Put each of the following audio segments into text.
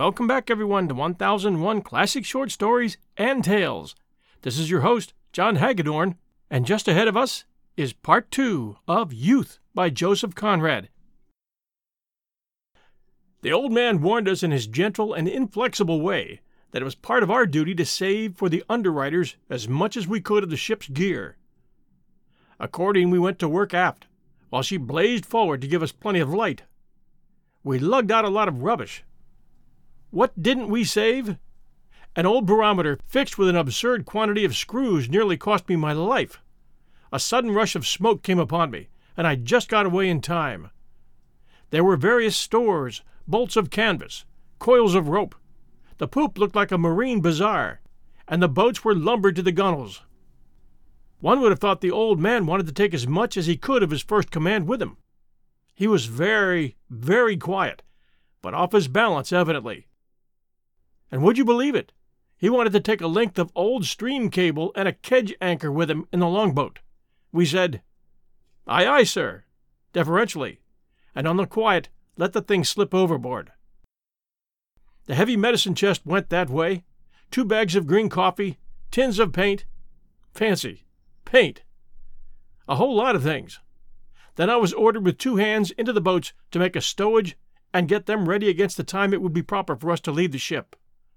Welcome back, everyone, to 1001 Classic Short Stories and Tales. This is your host, John Hagedorn, and just ahead of us is Part 2 of Youth by Joseph Conrad. The old man warned us in his gentle and inflexible way that it was part of our duty to save for the underwriters as much as we could of the ship's gear. According, we went to work aft, while she blazed forward to give us plenty of light. We lugged out a lot of rubbish. What didn't we save? An old barometer fixed with an absurd quantity of screws nearly cost me my life. A sudden rush of smoke came upon me, and I just got away in time. There were various stores, bolts of canvas, coils of rope. The poop looked like a marine bazaar, and the boats were lumbered to the gunwales. One would have thought the old man wanted to take as much as he could of his first command with him. He was very, very quiet, but off his balance evidently. And would you believe it? He wanted to take a length of old stream cable and a kedge anchor with him in the longboat. We said, "Aye, aye, sir," deferentially, and on the quiet let the thing slip overboard. The heavy medicine chest went that way, 2 bags of green coffee, tins of paint. Fancy, paint. A whole lot of things. Then I was ordered with 2 hands into the boats to make a stowage and get them ready against the time it would be proper for us to leave the ship.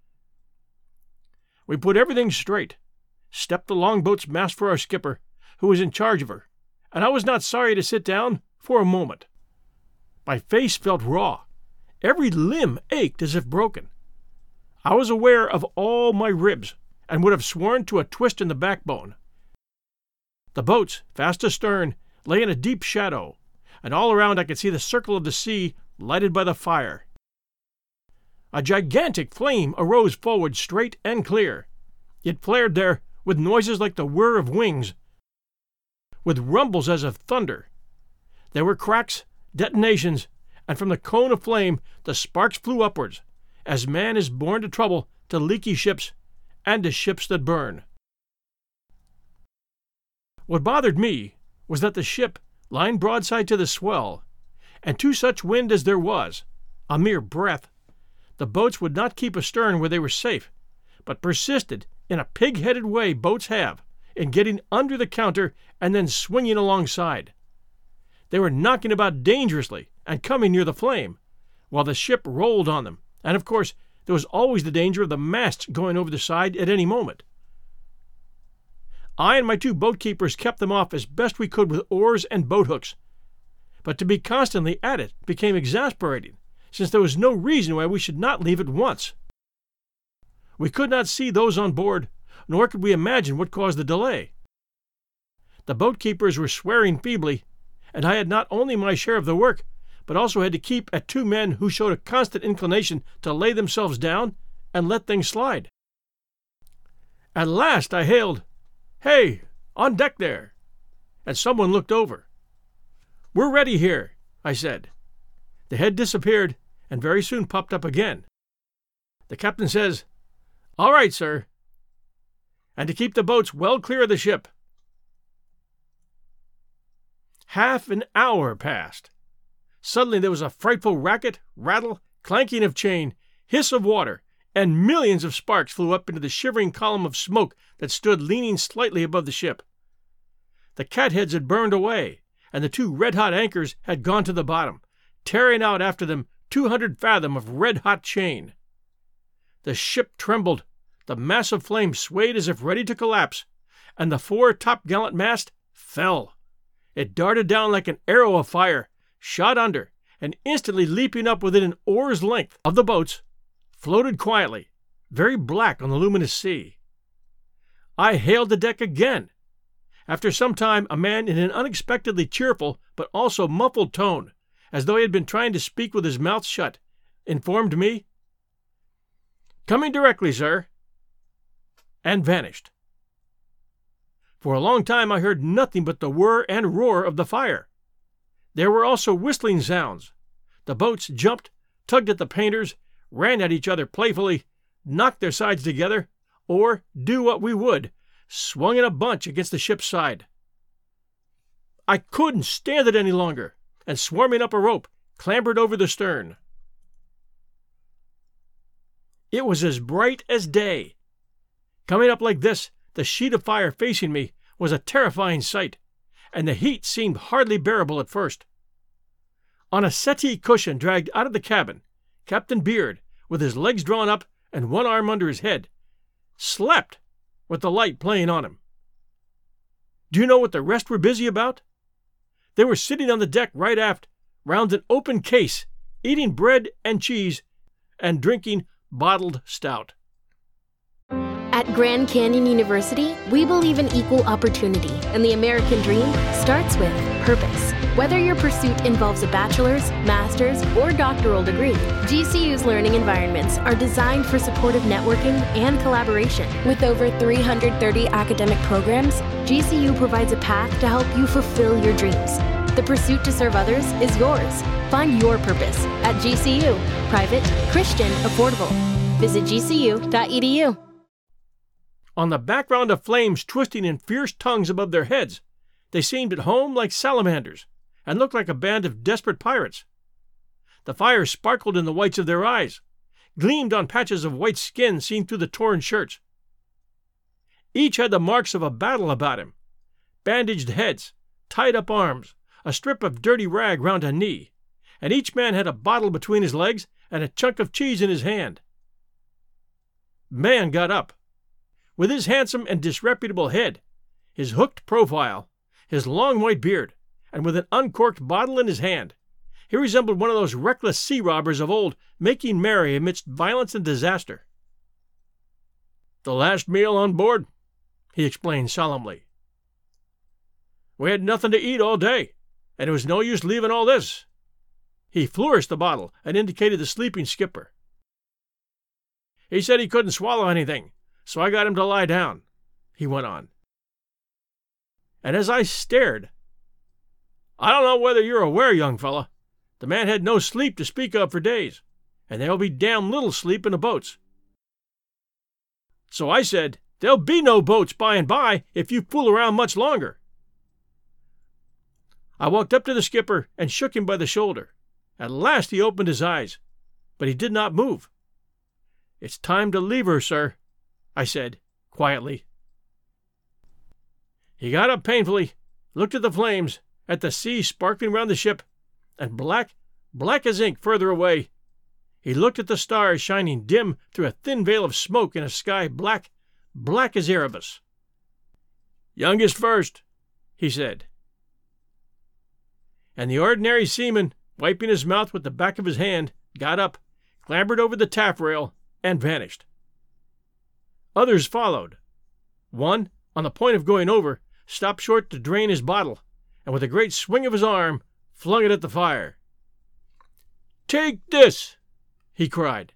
We put everything straight, stepped the longboat's mast for our skipper, who was in charge of her, and I was not sorry to sit down for a moment. My face felt raw. Every limb ached as if broken. I was aware of all my ribs, and would have sworn to a twist in the backbone. The boats, fast astern, lay in a deep shadow, and all around I could see the circle of the sea lighted by the fire. A gigantic flame arose forward straight and clear. It flared there with noises like the whir of wings, with rumbles as of thunder. There were cracks, detonations, and from the cone of flame the sparks flew upwards, as man is born to trouble to leaky ships and to ships that burn. What bothered me was that the ship, lying broadside to the swell, and to such wind as there was, a mere breath, the boats would not keep astern where they were safe, but persisted in a pig-headed way boats have in getting under the counter and then swinging alongside. They were knocking about dangerously and coming near the flame, while the ship rolled on them, and of course there was always the danger of the masts going over the side at any moment. I and my 2 boat-keepers kept them off as best we could with oars and boat-hooks, but to be constantly at it became exasperating, since there was no reason why we should not leave at once. We could not see those on board, nor could we imagine what caused the delay. The boat-keepers were swearing feebly, and I had not only my share of the work, but also had to keep at 2 men who showed a constant inclination to lay themselves down and let things slide. At last I hailed, "Hey, on deck there!" and someone looked over. "We're ready here," I said. The head disappeared, and very soon popped up again. The captain says, "All right, sir," and to keep the boats well clear of the ship. Half an hour passed. Suddenly there was a frightful racket, rattle, clanking of chain, hiss of water, and millions of sparks flew up into the shivering column of smoke that stood leaning slightly above the ship. The catheads had burned away, and the 2 red-hot anchors had gone to the bottom, tearing out after them 200 fathom of red-hot chain. The ship trembled, the mass of flame swayed as if ready to collapse, and the fore topgallant mast fell. It darted down like an arrow of fire, shot under, and instantly leaping up within an oar's length of the boats, floated quietly, very black on the luminous sea. I hailed the deck again. After some time, a man in an unexpectedly cheerful but also muffled tone, as though he had been trying to speak with his mouth shut, informed me, "Coming directly, sir," and vanished. For a long time I heard nothing but the whir and roar of the fire. There were also whistling sounds. The boats jumped, tugged at the painters, ran at each other playfully, knocked their sides together, or, do what we would, swung in a bunch against the ship's side. I couldn't stand it any longer, and swarming up a rope, clambered over the stern. It was as bright as day. Coming up like this, the sheet of fire facing me was a terrifying sight, and the heat seemed hardly bearable at first. On a settee cushion dragged out of the cabin, Captain Beard, with his legs drawn up and one arm under his head, slept with the light playing on him. Do you know what the rest were busy about? They were sitting on the deck right aft, round an open case, eating bread and cheese and drinking bottled stout. At Grand Canyon University, we believe in equal opportunity, and the American dream starts with purpose. Whether your pursuit involves a bachelor's, master's, or doctoral degree, GCU's learning environments are designed for supportive networking and collaboration. With over 330 academic programs, GCU provides a path to help you fulfill your dreams. The pursuit to serve others is yours. Find your purpose at GCU. Private, Christian, affordable. Visit gcu.edu. On the background of flames twisting in fierce tongues above their heads, they seemed at home like salamanders, and looked like a band of desperate pirates. The fire sparkled in the whites of their eyes, gleamed on patches of white skin seen through the torn shirts. Each had the marks of a battle about him: bandaged heads, tied up arms, a strip of dirty rag round a knee, and each man had a bottle between his legs and a chunk of cheese in his hand. Man got up. With his handsome and disreputable head, his hooked profile, his long white beard, and with an uncorked bottle in his hand, he resembled one of those reckless sea robbers of old, making merry amidst violence and disaster. "The last meal on board," he explained solemnly. "We had nothing to eat all day, and it was no use leaving all this." He flourished the bottle and indicated the sleeping skipper. "He said he couldn't swallow anything, so I got him to lie down," he went on. And as I stared, "I don't know whether you're aware, young fella, the man had no sleep to speak of for days, and there'll be damn little sleep in the boats. So I said, there'll be no boats by and by if you fool around much longer." I walked up to the skipper and shook him by the shoulder. At last he opened his eyes, but he did not move. "It's time to leave her, sir," I said, quietly. He got up painfully, looked at the flames, at the sea sparkling round the ship, and black as ink further away. He looked at the stars shining dim through a thin veil of smoke in a sky black as Erebus. "Youngest first," he said. And the ordinary seaman, wiping his mouth with the back of his hand, got up, clambered over the taffrail, and vanished. Others followed. One, on the point of going over, stopped short to drain his bottle, and with a great swing of his arm, flung it at the fire. "Take this!" he cried.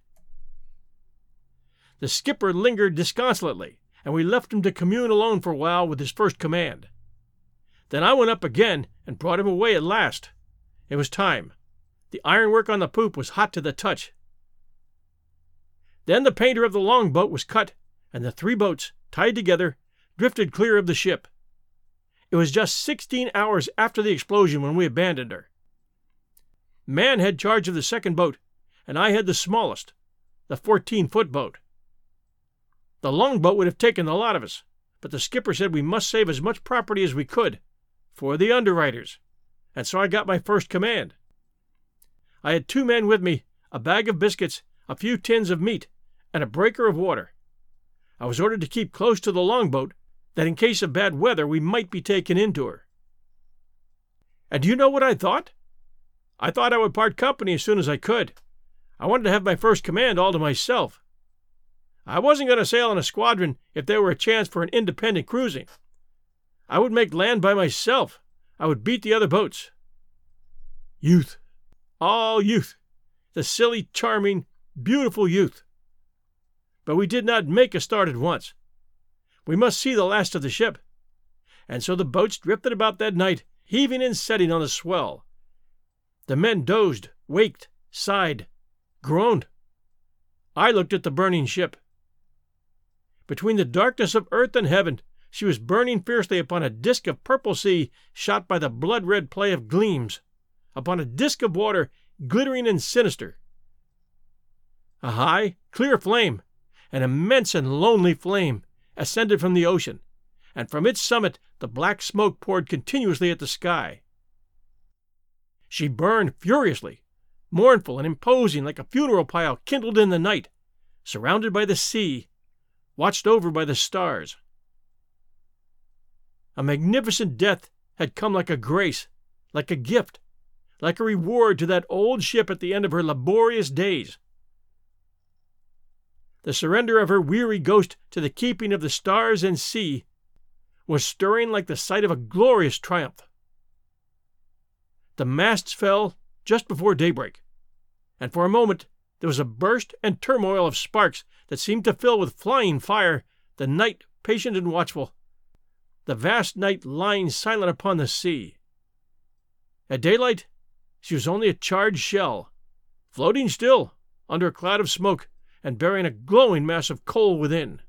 The skipper lingered disconsolately, and we left him to commune alone for a while with his first command. Then I went up again and brought him away at last. It was time. The ironwork on the poop was hot to the touch. Then the painter of the longboat was cut, and the 3 boats, tied together, drifted clear of the ship. It was just 16 hours after the explosion when we abandoned her. Man had charge of the second boat, and I had the smallest, the 14-foot boat. The longboat would have taken the lot of us, but the skipper said we must save as much property as we could, for the underwriters, and so I got my first command. I had 2 men with me, a bag of biscuits, a few tins of meat, and a breaker of water. I was ordered to keep close to the longboat, that in case of bad weather we might be taken into her. And do you know what I thought? I thought I would part company as soon as I could. I wanted to have my first command all to myself. I wasn't going to sail in a squadron if there were a chance for an independent cruising. I would make land by myself. I would beat the other boats. Youth. All youth. The silly, charming, beautiful youth. But we did not make a start at once. We must see the last of the ship. And so the boats drifted about that night, heaving and setting on the swell. The men dozed, waked, sighed, groaned. I looked at the burning ship. Between the darkness of earth and heaven, she was burning fiercely upon a disk of purple sea shot by the blood-red play of gleams, upon a disk of water glittering and sinister. A high, clear flame, an immense and lonely flame, ascended from the ocean, and from its summit the black smoke poured continuously at the sky. She burned furiously, mournful and imposing like a funeral pile kindled in the night, surrounded by the sea, watched over by the stars. A magnificent death had come like a grace, like a gift, like a reward to that old ship at the end of her laborious days. The surrender of her weary ghost to the keeping of the stars and sea was stirring like the sight of a glorious triumph. The masts fell just before daybreak, and for a moment there was a burst and turmoil of sparks that seemed to fill with flying fire the night patient and watchful, the vast night lying silent upon the sea. At daylight she was only a charred shell, floating still under a cloud of smoke and bearing a glowing mass of coal within.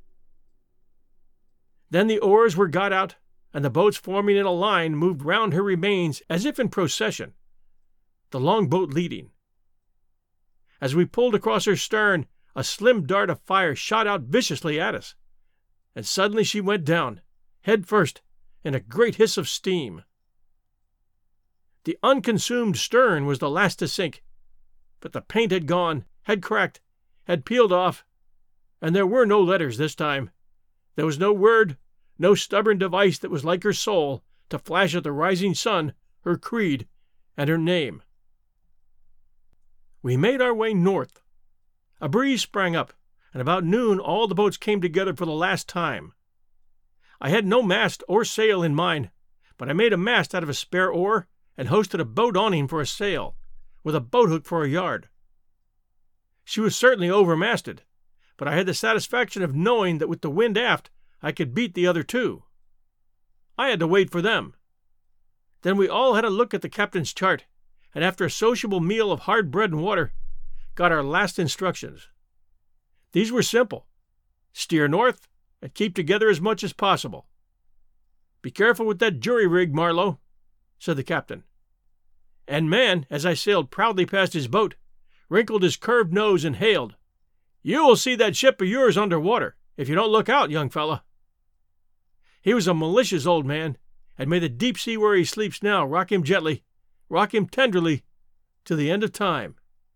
Then the oars were got out, and the boats forming in a line moved round her remains as if in procession, the long boat leading. As we pulled across her stern, a slim dart of fire shot out viciously at us, and suddenly she went down, head first, in a great hiss of steam. The unconsumed stern was the last to sink, but the paint had gone, had cracked, had peeled off, and there were no letters this time. There was no word, no stubborn device that was like her soul to flash at the rising sun her creed and her name. We made our way north. A breeze sprang up, and about noon all the boats came together for the last time. I had no mast or sail in mind, but I made a mast out of a spare oar and hoisted a boat awning for a sail, with a boat-hook for a yard. She was certainly overmasted, but I had the satisfaction of knowing that with the wind aft I could beat the other two. I had to wait for them. Then we all had a look at the captain's chart, and after a sociable meal of hard bread and water, got our last instructions. These were simple. Steer north and keep together as much as possible. "Be careful with that jury-rig, Marlowe," said the captain. And man, as I sailed proudly past his boat, wrinkled his curved nose and hailed, "You will see that ship of yours under water, if you don't look out, young fella." He was a malicious old man, and may the deep sea where he sleeps now rock him gently, rock him tenderly, to the end of time.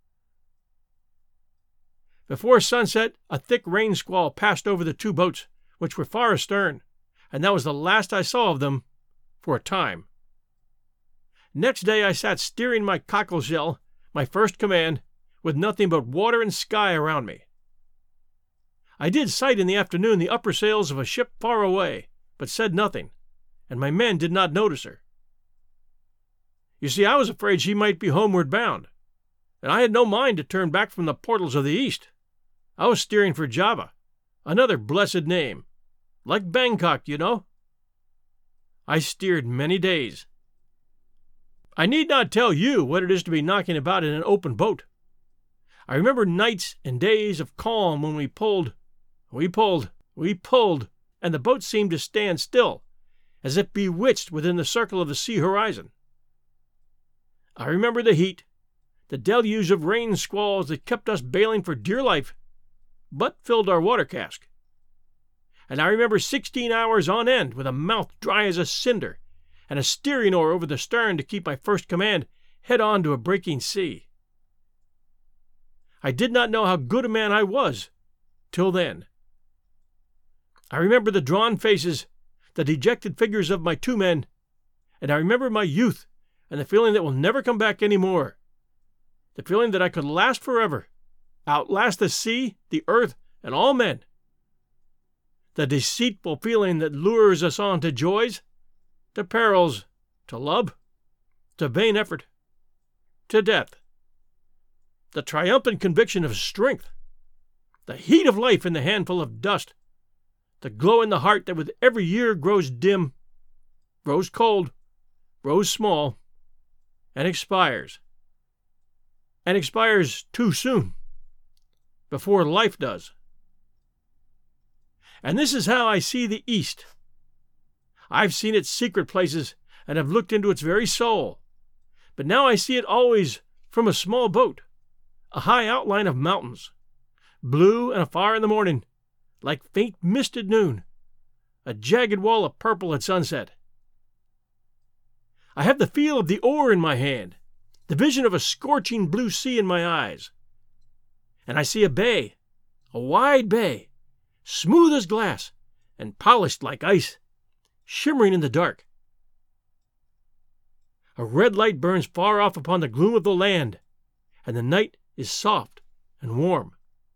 Before sunset, a thick rain squall passed over the two boats, which were far astern, and that was the last I saw of them for a time. Next day I sat steering my cockleshell, my first command, with nothing but water and sky around me. I did sight in the afternoon the upper sails of a ship far away, but said nothing, and my men did not notice her. You see, I was afraid she might be homeward bound, and I had no mind to turn back from the portals of the east. I was steering for Java, another blessed name, like Bangkok, you know. I steered many days. I need not tell you what it is to be knocking about in an open boat. I remember nights and days of calm when we pulled, and the boat seemed to stand still, as if bewitched within the circle of the sea horizon. I remember the heat, the deluge of rain squalls that kept us bailing for dear life, but filled our water cask. And I remember 16 hours on end with a mouth dry as a cinder, and a steering oar over the stern to keep my first command head on to a breaking sea. I did not know how good a man I was till then. I remember the drawn faces, the dejected figures of my two men, and I remember my youth and the feeling that will never come back any more, the feeling that I could last forever, outlast the sea, the earth, and all men, the deceitful feeling that lures us on to joys, to perils, to love, to vain effort, to death, the triumphant conviction of strength, the heat of life in the handful of dust, the glow in the heart that with every year grows dim, grows cold, grows small, and expires too soon, before life does. And this is how I see the East. I've seen its secret places and have looked into its very soul, but now I see it always from a small boat, a high outline of mountains, blue and afar in the morning, like faint mist at noon, a jagged wall of purple at sunset. I have the feel of the oar in my hand, the vision of a scorching blue sea in my eyes. And I see a bay, a wide bay, smooth as glass and polished like ice, shimmering in the dark. A red light burns far off upon the gloom of the land, and the night is soft and warm.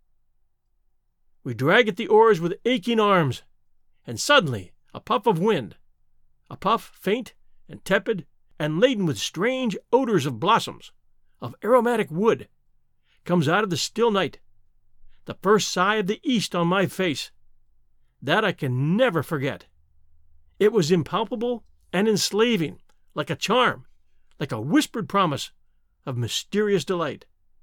We drag at the oars with aching arms, and suddenly a puff of wind, a puff faint and tepid and laden with strange odors of blossoms, of aromatic wood, comes out of the still night, the first sigh of the east on my face. That I can never forget. It was impalpable and enslaving, like a charm, like a whispered promise of mysterious delight.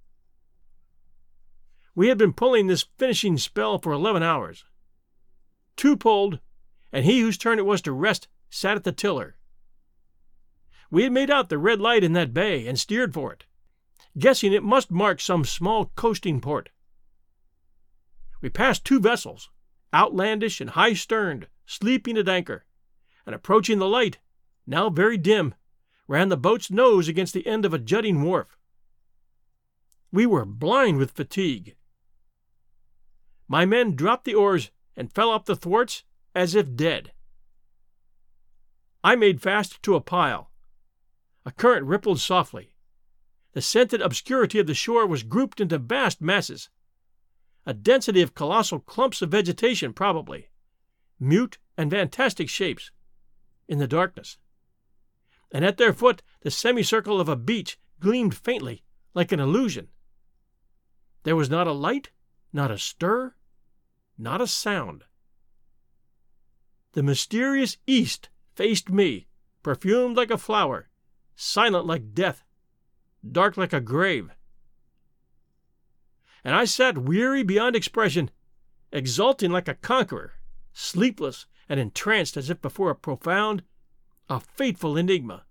We had been pulling this finishing spell for 11 hours. 2 pulled, and he whose turn it was to rest sat at the tiller. We had made out the red light in that bay and steered for it, guessing it must mark some small coasting port. We passed 2 vessels, outlandish and high-sterned, sleeping at anchor, and approaching the light, now very dim, ran the boat's nose against the end of a jutting wharf. We were blind with fatigue. My men dropped the oars and fell off the thwarts as if dead. I made fast to a pile. A current rippled softly. The scented obscurity of the shore was grouped into vast masses. A density of colossal clumps of vegetation, probably, mute and fantastic shapes, in the darkness. And at their foot the semicircle of a beach gleamed faintly, like an illusion. There was not a light, not a stir, not a sound. The mysterious east faced me, perfumed like a flower, silent like death, dark like a grave. And I sat weary beyond expression, exulting like a conqueror, sleepless and entranced as if before a profound, a fateful enigma.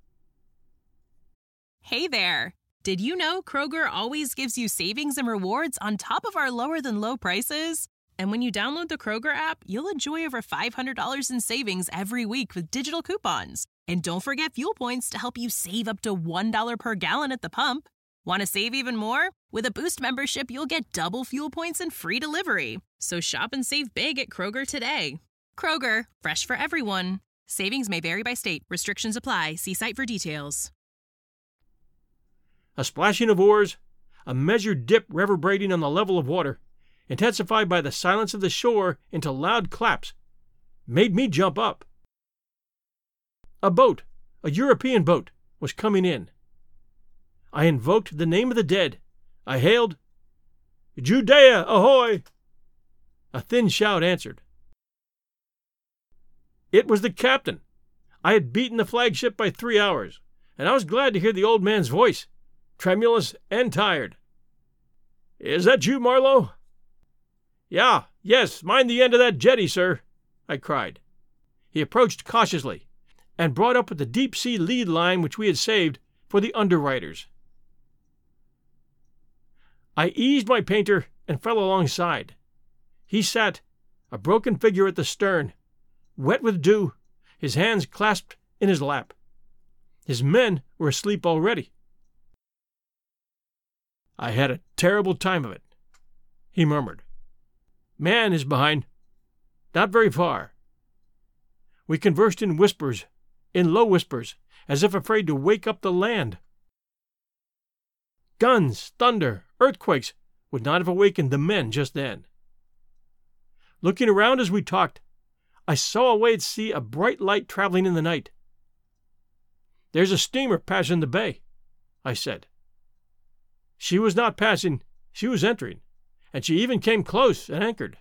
Hey there! Did you know Kroger always gives you savings and rewards on top of our lower-than-low prices? And when you download the Kroger app, you'll enjoy over $500 in savings every week with digital coupons. And don't forget fuel points to help you save up to $1 per gallon at the pump. Want to save even more? With a Boost membership, you'll get double fuel points and free delivery. So shop and save big at Kroger today. Kroger, fresh for everyone. Savings may vary by state. Restrictions apply. See site for details. A splashing of oars, a measured dip reverberating on the level of water, intensified by the silence of the shore into loud claps, made me jump up. A boat, a European boat, was coming in. I invoked the name of the dead. I hailed, "Judea, ahoy!" A thin shout answered. It was the captain. I had beaten the flagship by 3 hours, and I was glad to hear the old man's voice, tremulous and tired. "Is that you, Marlowe?" Yes, mind the end of that jetty, sir," I cried. He approached cautiously, and brought up with the deep-sea lead line which we had saved for the underwriters. I eased my painter and fell alongside. He sat, a broken figure at the stern, wet with dew, his hands clasped in his lap. His men were asleep already. "I had a terrible time of it," he murmured. "Man is behind. Not very far." We conversed in whispers, in low whispers, as if afraid to wake up the land. Guns, thunder, earthquakes would not have awakened the men just then. Looking around as we talked, I saw away at sea a bright light traveling in the night. "There's a steamer passing the bay," I said. She was not passing, she was entering, and she even came close and anchored.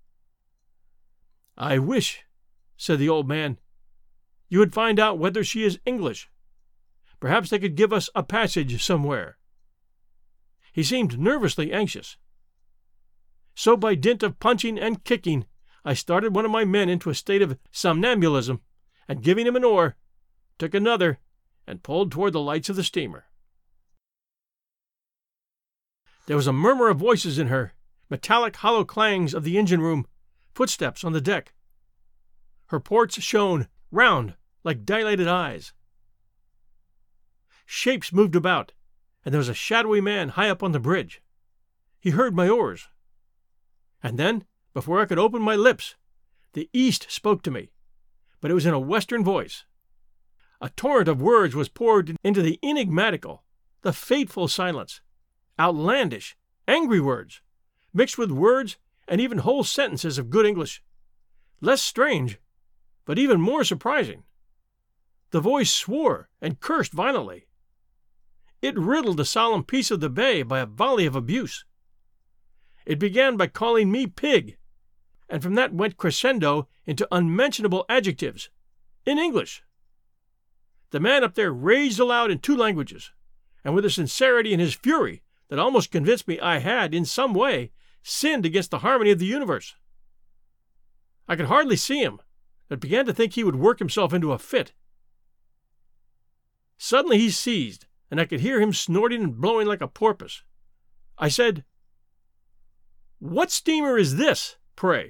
"I wish," said the old man, "you would find out whether she is English. Perhaps they could give us a passage somewhere." He seemed nervously anxious. So by dint of punching and kicking, I started one of my men into a state of somnambulism, and giving him an oar, took another, and pulled toward the lights of the steamer. There was a murmur of voices in her, metallic hollow clangs of the engine room, footsteps on the deck. Her ports shone round like dilated eyes. Shapes moved about, and there was a shadowy man high up on the bridge. He heard my oars. And then, before I could open my lips, the East spoke to me, but it was in a Western voice. A torrent of words was poured into the enigmatical, the fateful silence. Outlandish, angry words, mixed with words and even whole sentences of good English. Less strange, but even more surprising. The voice swore and cursed violently. It riddled the solemn peace of the bay by a volley of abuse. It began by calling me pig, and from that went crescendo into unmentionable adjectives, in English. The man up there raged aloud in 2 languages, and with a sincerity in his fury that almost convinced me I had, in some way, sinned against the harmony of the universe. I could hardly see him, but began to think he would work himself into a fit. Suddenly he ceased, and I could hear him snorting and blowing like a porpoise. I said, "What steamer is this, pray?"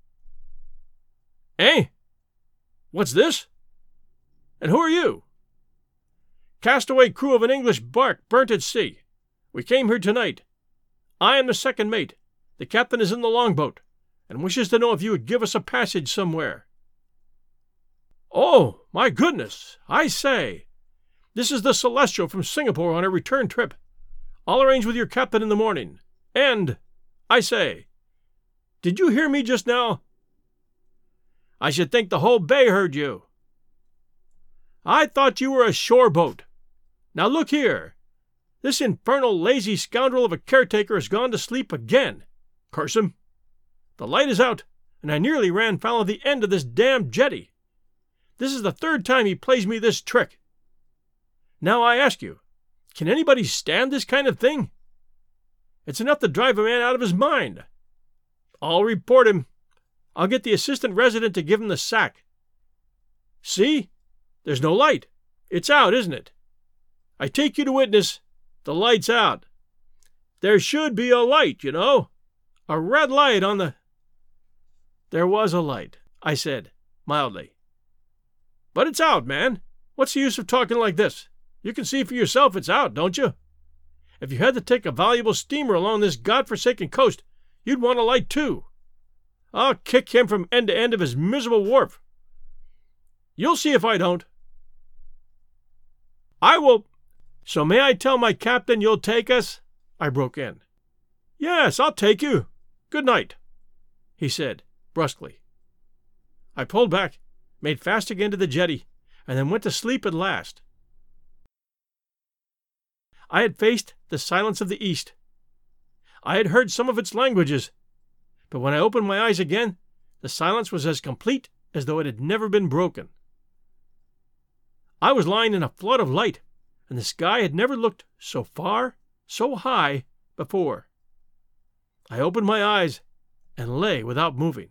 "Eh? What's this? And who are you?" "Castaway crew of an English bark burnt at sea. We came here tonight. I am the second mate. The captain is in the longboat, and wishes to know if you would give us a passage somewhere." "Oh, my goodness! I say! This is the Celestial from Singapore on her return trip. I'll arrange with your captain in the morning. And, I say, did you hear me just now?" "I should think the whole bay heard you." "I thought you were a shore boat. Now look here. This infernal lazy scoundrel of a caretaker has gone to sleep again. Curse him! The light is out, and I nearly ran foul of the end of this damned jetty. This is the 3rd time he plays me this trick. Now I ask you, can anybody stand this kind of thing? It's enough to drive a man out of his mind. I'll report him. I'll get the assistant resident to give him the sack. See? There's no light. It's out, isn't it? I take you to witness, the light's out. There should be a light, you know. A red light on the—" "There was a light," I said, mildly. "But it's out, man. What's the use of talking like this? You can see for yourself it's out, don't you? If you had to take a valuable steamer along this God-forsaken coast, you'd want a light too. I'll kick him from end to end of his miserable wharf. You'll see if I don't." "I will—" "So may I tell my captain you'll take us?" I broke in. "Yes, I'll take you. Good night," he said, brusquely. I pulled back, made fast again to the jetty, and then went to sleep at last. I had faced the silence of the East. I had heard some of its languages, but when I opened my eyes again, the silence was as complete as though it had never been broken. I was lying in a flood of light, and the sky had never looked so far, so high, before. I opened my eyes and lay without moving.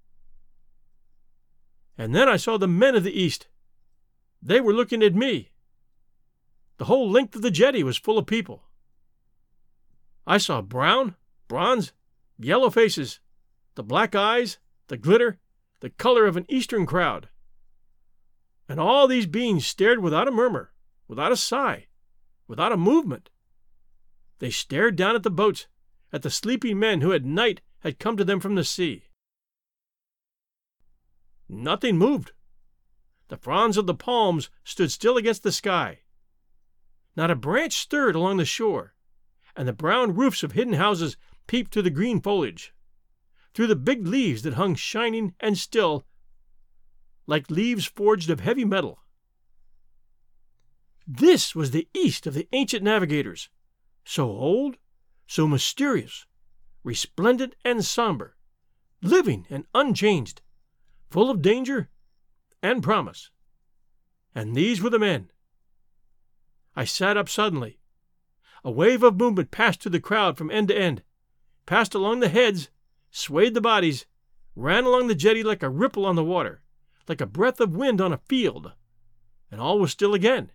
And then I saw the men of the East. They were looking at me. The whole length of the jetty was full of people. I saw brown, bronze, yellow faces, the black eyes, the glitter, the color of an Eastern crowd. And all these beings stared without a murmur, without a sigh, without a movement. They stared down at the boats, at the sleeping men who at night had come to them from the sea. Nothing moved. The fronds of the palms stood still against the sky. Not a branch stirred along the shore, and the brown roofs of hidden houses peeped through the green foliage, through the big leaves that hung shining and still, like leaves forged of heavy metal. This was the East of the ancient navigators, so old, so mysterious, resplendent and somber, living and unchanged, full of danger and promise. And these were the men. I sat up suddenly. A wave of movement passed through the crowd from end to end, passed along the heads, swayed the bodies, ran along the jetty like a ripple on the water, like a breath of wind on a field, and all was still again.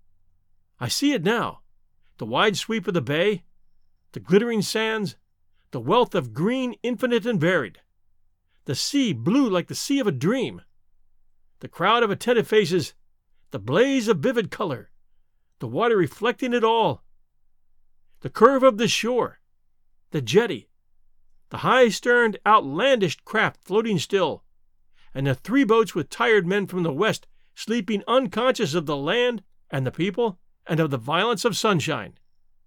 I see it now, the wide sweep of the bay, the glittering sands, the wealth of green infinite and varied, the sea blue like the sea of a dream, the crowd of attentive faces, the blaze of vivid color, the water reflecting it all, the curve of the shore, the jetty, the high-sterned, outlandish craft floating still, and the 3 boats with tired men from the west sleeping unconscious of the land and the people and of the violence of sunshine.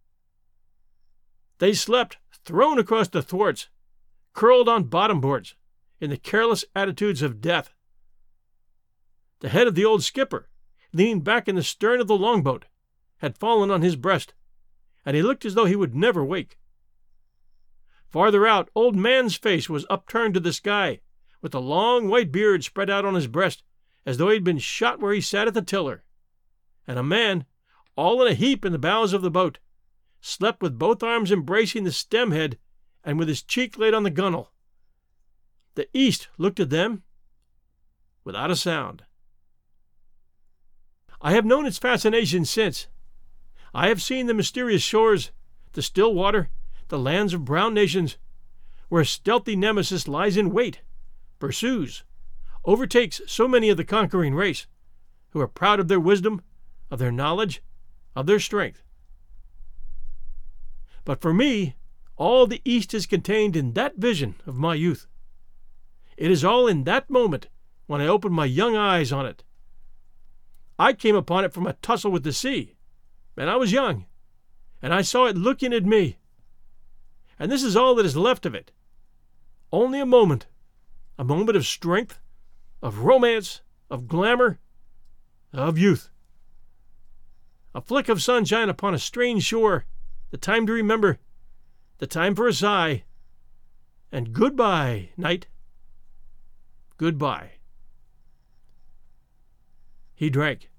They slept, thrown across the thwarts, curled on bottom boards, in the careless attitudes of death. The head of the old skipper, leaning back in the stern of the longboat, had fallen on his breast, and he looked as though he would never wake. Farther out, old Man's face was upturned to the sky, with a long white beard spread out on his breast, as though he had been shot where he sat at the tiller. And a man, all in a heap in the bows of the boat, slept with both arms embracing the stem head and with his cheek laid on the gunwale. The east looked at them without a sound. I have known its fascination since. I have seen the mysterious shores, the still water, the lands of brown nations, where stealthy Nemesis lies in wait, pursues, overtakes so many of the conquering race, who are proud of their wisdom, of their knowledge, of their strength. But for me, all the East is contained in that vision of my youth. It is all in that moment when I opened my young eyes on it. I came upon it from a tussle with the sea, and I was young, and I saw it looking at me. And this is all that is left of it. Only a moment of strength, of romance, of glamour, of youth. A flick of sunshine upon a strange shore, the time to remember, the time for a sigh, and goodbye, night. Goodbye. He drank.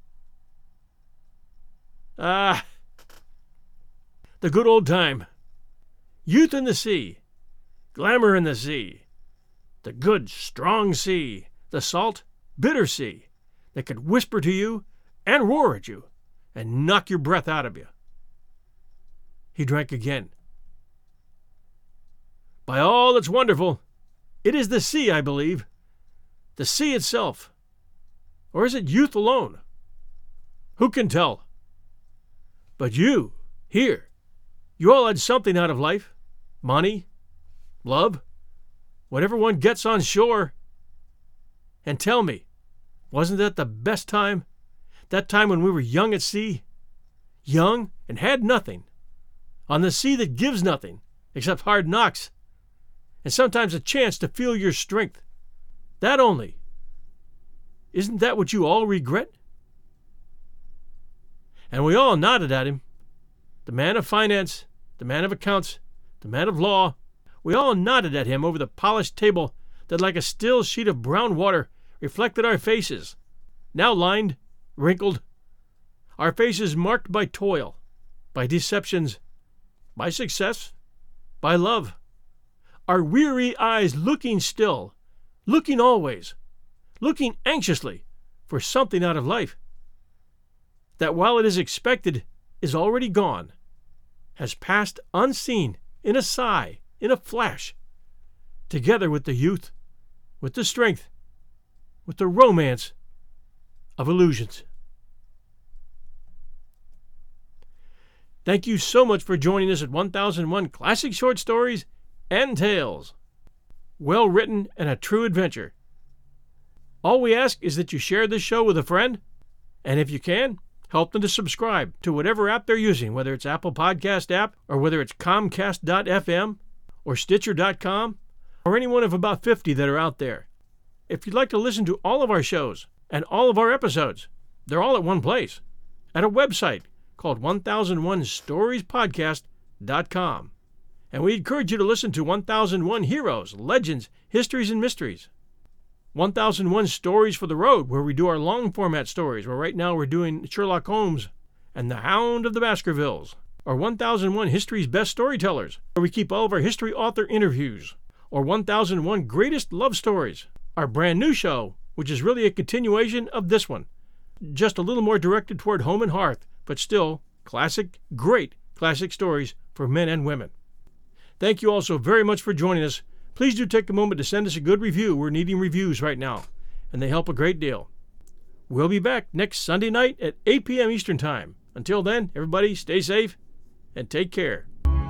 Ah, the good old time. Youth in the sea, glamour in the sea, the good, strong sea, the salt, bitter sea, that could whisper to you and roar at you and knock your breath out of you. He drank again. By all that's wonderful, it is the sea, I believe, the sea itself. Or is it youth alone? Who can tell? But you, here, you all had something out of life. Money, love, whatever one gets on shore. And tell me, wasn't that the best time? That time when we were young at sea? Young and had nothing. On the sea that gives nothing, except hard knocks, and sometimes a chance to feel your strength. That only. Isn't that what you all regret? And we all nodded at him. The man of finance, the man of accounts, the man of law, we all nodded at him over the polished table that like a still sheet of brown water reflected our faces, now lined, wrinkled, our faces marked by toil, by deceptions, by success, by love, our weary eyes looking still, looking always, looking anxiously for something out of life, that while it is expected is already gone, has passed unseen in a sigh, in a flash, together with the youth, with the strength, with the romance of illusions. Thank you so much for joining us at 1001 Classic Short Stories and Tales. Well written and a true adventure. All we ask is that you share this show with a friend, and if you can, help them to subscribe to whatever app they're using, whether it's Apple Podcast app, or whether it's Comcast.fm, or Stitcher.com, or any one of about 50 that are out there. If you'd like to listen to all of our shows and all of our episodes, they're all at one place, at a website called 1001storiespodcast.com. And we encourage you to listen to 1001 Heroes, Legends, Histories, and Mysteries. 1001 Stories for the Road, where we do our long-format stories, where right now we're doing Sherlock Holmes and the Hound of the Baskervilles. Or 1001 History's Best Storytellers, where we keep all of our history author interviews. Or 1001 Greatest Love Stories, our brand new show, which is really a continuation of this one. Just a little more directed toward home and hearth, but still classic, great classic stories for men and women. Thank you all so very much for joining us. Please do take a moment to send us a good review. We're needing reviews right now, and they help a great deal. We'll be back next Sunday night at 8 p.m. Eastern Time. Until then, everybody stay safe and take care.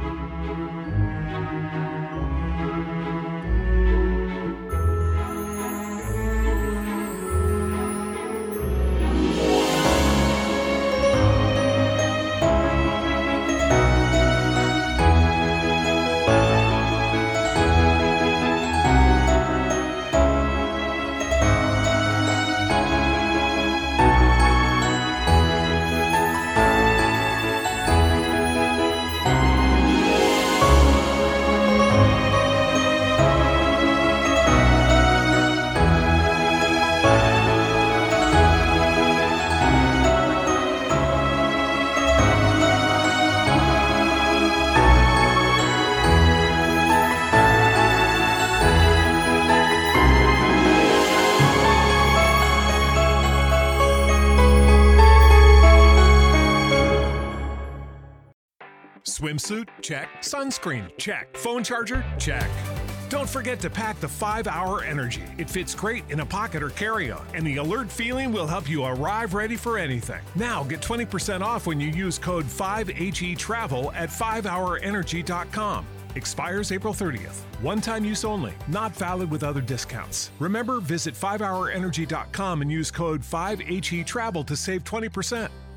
Swimsuit? Check. Sunscreen? Check. Phone charger? Check. Don't forget to pack the 5-Hour Energy. It fits great in a pocket or carry-on, and the alert feeling will help you arrive ready for anything. Now get 20% off when you use code 5HETRAVEL at 5hourenergy.com. Expires April 30th. One-time use only. Not valid with other discounts. Remember, visit 5hourenergy.com and use code 5HETRAVEL to save 20%.